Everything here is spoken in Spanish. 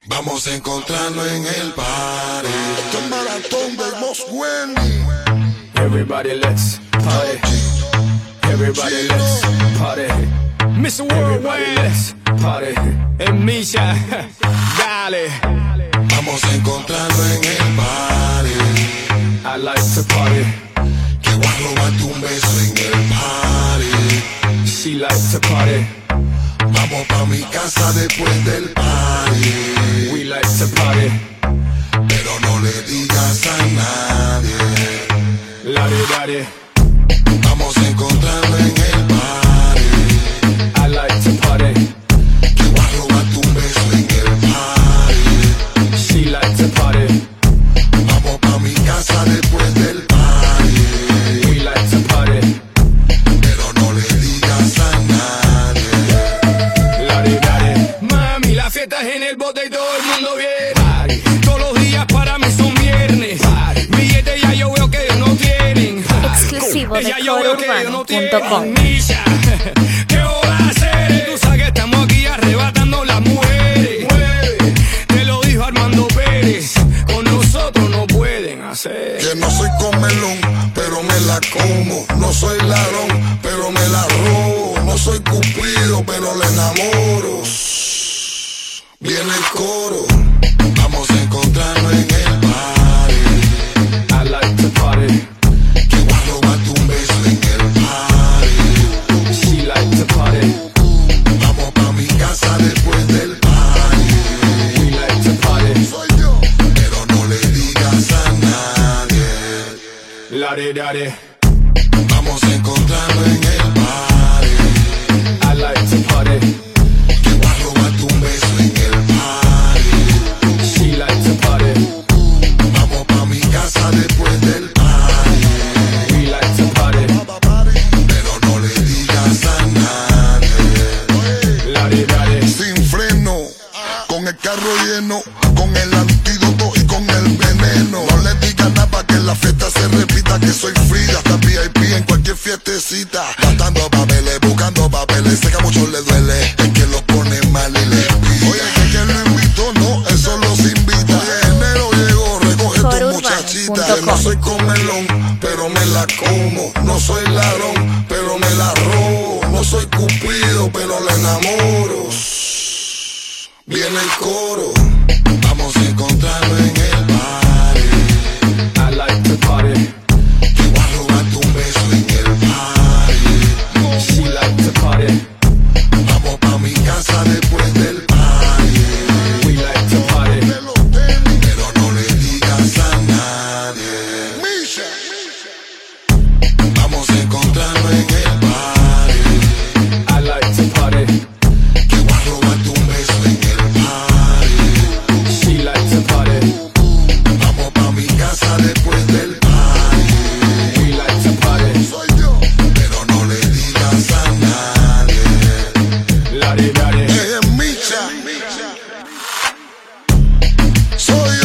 Vamos a encontrarnos en el party. Esto es maratón del Most Wendy. Everybody let's party. Everybody let's party. Mr. Worldwide, let's party. En Misha, dale. Vamos a encontrarnos en el party. I like to party. Que voy a robarte un beso en el party. She like to party. Vamos pa' mi casa después del party. We like to party. Pero no le digas a nadie. La-di-da-di. Vamos a encontrarnos en el party. I like to party. Que voy a robarte un beso en el party. She like to party. Vamos pa' mi casa después del party. We like to party. Pero no le digas a nadie. La-di-da-di. Mami, la fiesta es en el bote y todo el mundo viene. Party. Todos los días para mí son viernes. Party. Billetes ya yo veo que no tienen. Exclusivo de Ya yo veo que ellos no coreurbano.com. tienen. Misha, ¿qué hora hacer? Tú sabes que estamos aquí arrebatando las mujeres. Te lo dijo Armando Pérez. Con nosotros no pueden hacer. Que no soy comelón, pero me la como. No soy ladrón, pero me la robo. No soy cupido, pero le enamoro. Viene el coro. Vamos a encontrarnos en el party. I like to party. Que voy a robarte un beso en el party. She like to party. Vamos pa' mi casa después del party. We like to party. Soy yo, pero no le digas a nadie. La-di-da-di. Vamos a encontrarnos en el party. I like to party. Que voy a robarte un beso en el party. She like to party. Vamos pa' mi casa después del party. We like to party. Pero no le digas a nadie. La-di-da-di. Sin freno, con el carro lleno, con el antídoto y con el veneno. No le digas nada pa' que la fiesta se repita. Que soy free, hasta VIP en cualquier fiestecita. Gastando papeles, buscando papeles. Sé que a muchos les duele, es que los pone mal y les pide. Oye, que quien lo invitó, no, eso los invita. Oye, enero llegó, recoge tu muchachita. Que no soy comelón, pero me la como. No soy ladrón, pero me la robo. No soy cupido, pero le enamoro. Viene el coro. Vamos a encontrarnos en el party. I like to party. Que voy a robarte un beso en el party. She like to party. Vamos pa' mi casa después del party. We like to party. Pero no le digas a nadie. Misha. Vamos a encontrarnos en el party. I like to party. Que voy a robarte un beso en el party. She like to party. Vamos pa' mi casa después del party. We like to party. Soy yo, pero no le digas a nadie. La-di-da-di. Es Misha. Soy